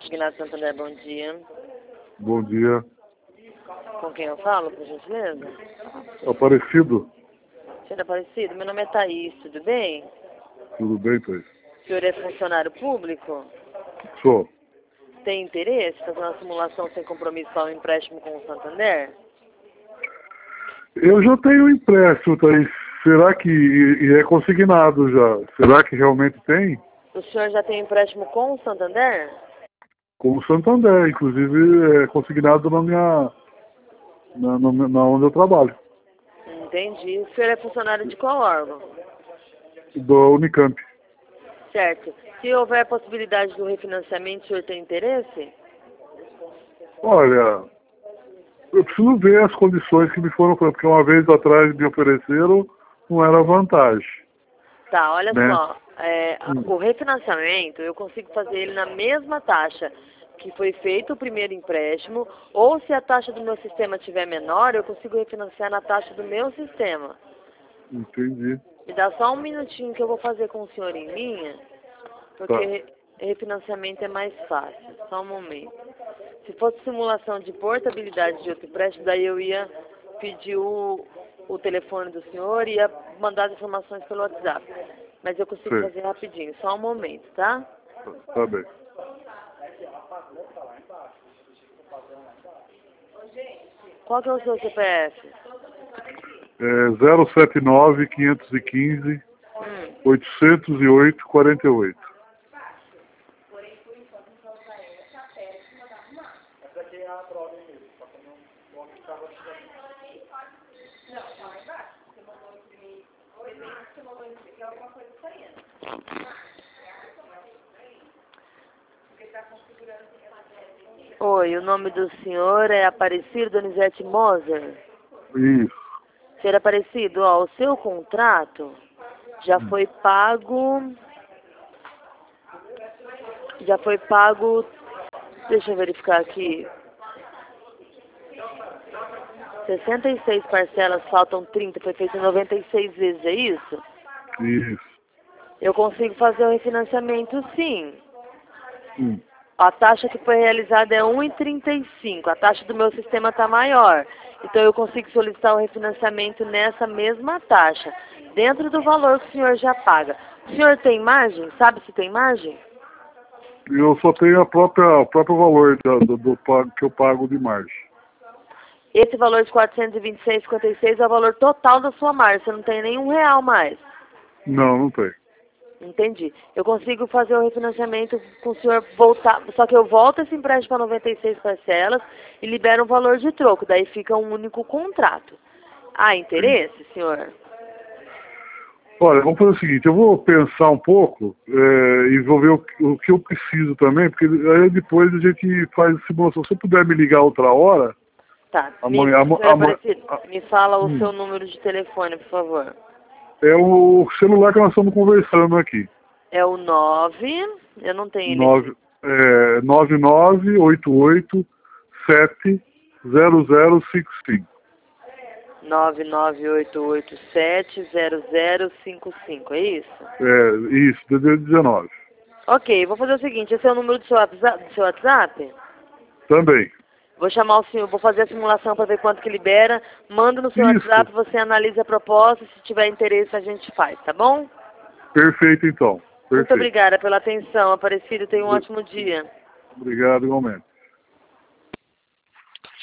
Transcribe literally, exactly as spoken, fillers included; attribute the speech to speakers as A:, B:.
A: Consignado Santander, bom dia.
B: Bom dia.
A: Com quem eu falo, por gentileza?
B: Aparecido?
A: Senhor Aparecido, meu nome é Thaís, tudo bem?
B: Tudo bem, Thaís?
A: O senhor é funcionário público?
B: Sou.
A: Tem interesse em fazer uma simulação sem compromisso ao empréstimo com o Santander?
B: Eu já tenho um empréstimo, Thaís. Será que... E é consignado já. Será que realmente tem?
A: O senhor já tem empréstimo com o Santander?
B: Com o Santander, inclusive é consignado na minha... Na, na, na onde eu trabalho.
A: Entendi. O senhor é funcionário de qual órgão?
B: Do Unicamp.
A: Certo. Se houver possibilidade do refinanciamento, o senhor tem interesse?
B: Olha, eu preciso ver as condições que me foram, porque uma vez atrás me ofereceram, não era vantagem.
A: Tá, olha
B: Né?
A: só. É, o refinanciamento, eu consigo fazer ele na mesma taxa que foi feito o primeiro empréstimo, ou se a taxa do meu sistema estiver menor, eu consigo refinanciar na taxa do meu sistema.
B: Entendi.
A: Me dá só um minutinho que eu vou fazer com o senhor em linha, porque
B: Tá.
A: refinanciamento é mais fácil. Só um momento. Se fosse simulação de portabilidade de outro empréstimo, daí eu ia pedir o, o telefone do senhor e ia mandar as informações pelo WhatsApp. Mas eu consigo
B: Sim.
A: fazer rapidinho, só um momento, tá?
B: Tá bem.
A: Qual que é o seu C P F?
B: É zero sete nove, quinhentos e quinze,
A: Hum.
B: oitocentos e oito, quarenta e oito.
A: Oi, o nome do senhor é Aparecido Donizete Moser?
B: Isso.
A: Senhor Aparecido, ó, o seu contrato já foi pago... Já foi pago... Deixa eu verificar aqui. sessenta e seis parcelas, faltam trinta, foi feito noventa e seis vezes, é isso?
B: Isso.
A: Eu consigo fazer o refinanciamento, sim.
B: Hum.
A: A taxa que foi realizada é um vírgula trinta e cinco. A taxa do meu sistema está maior. Então eu consigo solicitar o refinanciamento nessa mesma taxa, dentro do valor que o senhor já paga. O senhor tem margem? Sabe se tem margem?
B: Eu só tenho a própria, o próprio valor da, do, do, do, que eu pago de margem.
A: Esse valor de quatrocentos e vinte e seis vírgula cinquenta e seis é o valor total da sua margem. Você não tem nenhum real mais.
B: Não, não tem.
A: Entendi. Eu consigo fazer o refinanciamento com o senhor voltar, só que eu volto esse empréstimo para noventa e seis parcelas e libero um valor de troco, daí fica um único contrato. Há interesse, senhor?
B: Olha, vamos fazer o seguinte, eu vou pensar um pouco é, e vou ver o, o que eu preciso também, porque aí depois a gente faz a simulação. Se eu puder me ligar outra hora,
A: Tá,
B: amanhã...
A: me,
B: Ama, ama,
A: me fala o
B: hum.
A: seu número de telefone, por favor.
B: É o celular que nós estamos conversando aqui.
A: É o nove, eu não tenho ele
B: nove,
A: aqui.
B: é, nove nove oito oito sete zero zero cinco cinco.
A: nove nove oito oito sete zero zero cinco cinco, é isso?
B: É, isso, D D dezenove.
A: Ok, vou fazer o seguinte, esse é o número do seu WhatsApp? Do seu WhatsApp?
B: Também.
A: Vou chamar o senhor, vou fazer a simulação para ver quanto que libera, mando no seu
B: Isso.
A: WhatsApp, você analisa a proposta, se tiver interesse a gente faz, tá bom?
B: Perfeito, então. Perfeito.
A: Muito obrigada pela atenção, Aparecido, tenha um ótimo dia.
B: Obrigado, igualmente.